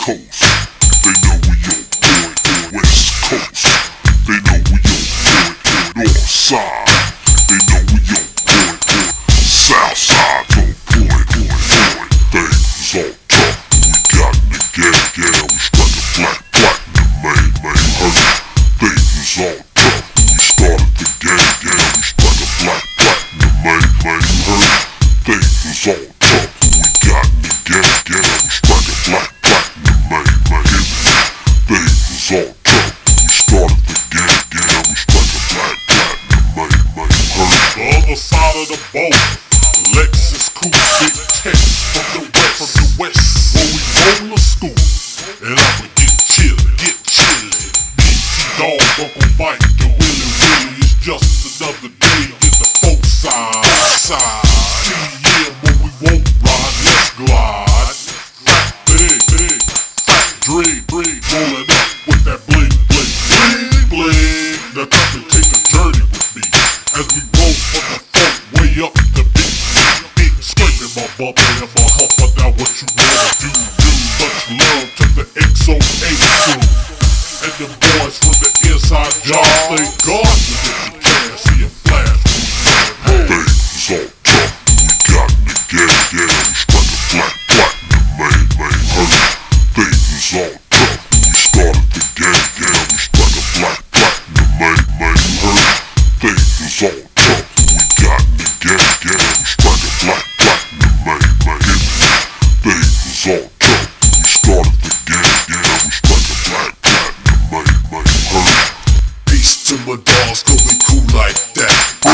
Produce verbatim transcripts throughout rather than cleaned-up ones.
Coast, they know we on point. West Coast, they know we on point. North Side, they know we on point. South Side's on point. Point. Things all tough, we got in the ghetto, ghetto. We striking black, platinum, man, man, hurt. Things all tough, we started the game, ghetto. We striking black, platinum, man, man, hurt. Things all tough, we got in the ghetto, ghetto. We striking black, platinum, man, man, things all tough, we started the game, ghetto. We striking black, platinum, man, man, hurt. The other side of the boat, Lexus Coupe, big text from the west, from the west, where we roll to school, and I'ma get chilly, get chilly. B T dog, Uncle Mike, the Willy Willy, it's just another day in the folk side, side. C M when we won't ride, let's glide. Fat big, big, fat dream, dream, rolling up with that bling, bling, bling, bling. Now come and take a journey with me as we roll from the folk way up the beat. Big scraping my bumper and my humper. Now what you wanna do? Do much love to the X O A crew and the boys from the inside job. Thank God we get the cash, see a flash. Things all tough, we got in the ghetto, ghetto. We striking black, platinum, man, man, hurt. Things all tough, we started the game, ghetto. We striking black, platinum, man, man, hurt. Things all tough, we got in the ghetto, ghetto. We striking black, platinum, man, man, things all tough, we started the game, ghetto. We striking black, platinum, man, man, hurt. Peace to my dogs, cause we cool like that.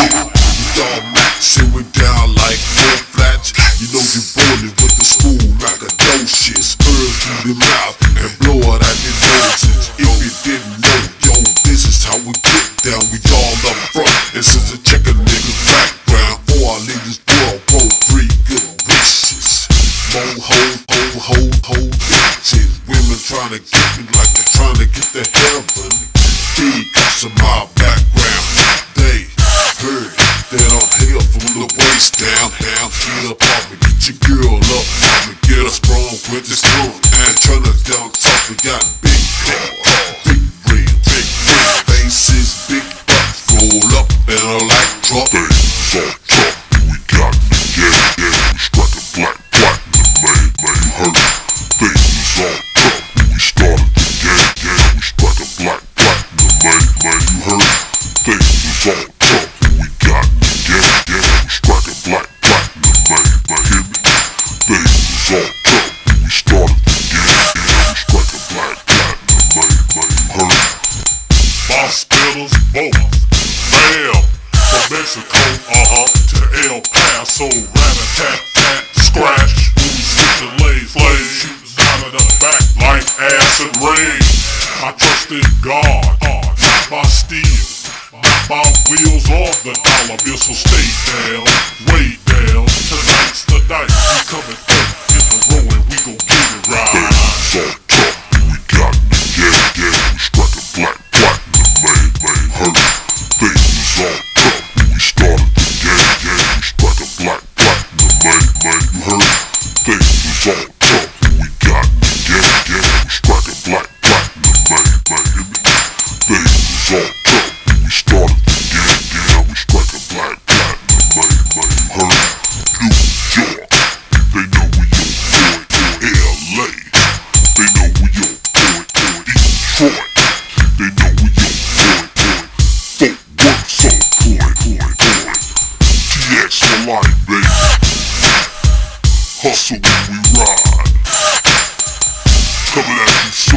We all match and we down like four flats. You know you ballin' with the school macadocious. Herbs through the mouth and blow it at your noses. If you didn't know, yo, this is how we get down. We all up front, and since I check a nigga's background, all our niggas world roll three good wishes. More hoes, ho, ho, ho, bitches. Women tryna get me like they're tryna get to heaven. Because of my background, they heard that I'm hell from the waist down, down. Get up on me, get your girl up on me, get her strong with this tongue. And tryna down top, we got big cars, big rims, big rims, faces, big butts, roll up and I like truck. Things all tough, we got in the ghetto, ghetto. We striking black, platinum, man, man, hurt. Things all tough, we started the game, ghetto. We striking black, platinum, man, man, hurt. Things all tough, we got in the ghetto, ghetto. We striking black, platinum, man, man, hear me? Things all tough, we started the game, ghetto. We striking black, platinum, man, man, hurt. My spitters both, bam, from Mexico, uh-huh, to El Paso, rat-a-tat-tat, scratch, when we switchin' lanes, flames, shootin' out of the back like acid rain. I trust in God, uh, not by steel, not by wheels or the dollar bill, so stay down, way down. Tonight's the night, we coming through in the row and we gon' get it right. Things all tough, we got in the ghetto, ghetto. We striking black, platinum, man, man, hurt. Things all tough, we started the game, ghetto. We striking black, platinum, man, man, hurt. Things all tough, we got in the ghetto, ghetto. We striking black, platinum, man, man, hear me? Things all tough, we started the game, ghetto. We striking black, platinum, man, man, hurt. New York, they know we on point. L A, they know we on point. Detroit, they know we on point. Fort Worth's on point, point, point. T X for life, baby. Hustle when we ride. Coming at you